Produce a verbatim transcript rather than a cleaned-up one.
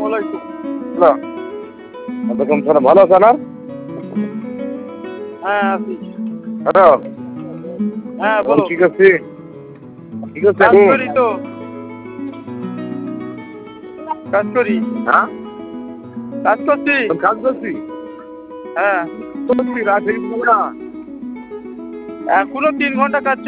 আলাইকুম। হ্যালো, ওয়ালাইকুম সালাম। ভালো আছেন? আর হ্যাঁ আছি। হ্যালো, হ্যাঁ এখন বলো। কি করছি? কি করছি কাজ এখন? করি তো। কাজ করি। হ্যাঁ, কাজ করছি। এখন কাজ করছি। হ্যাঁ করছি রাত থেকে না। এখনো তিন ঘন্টা কাজ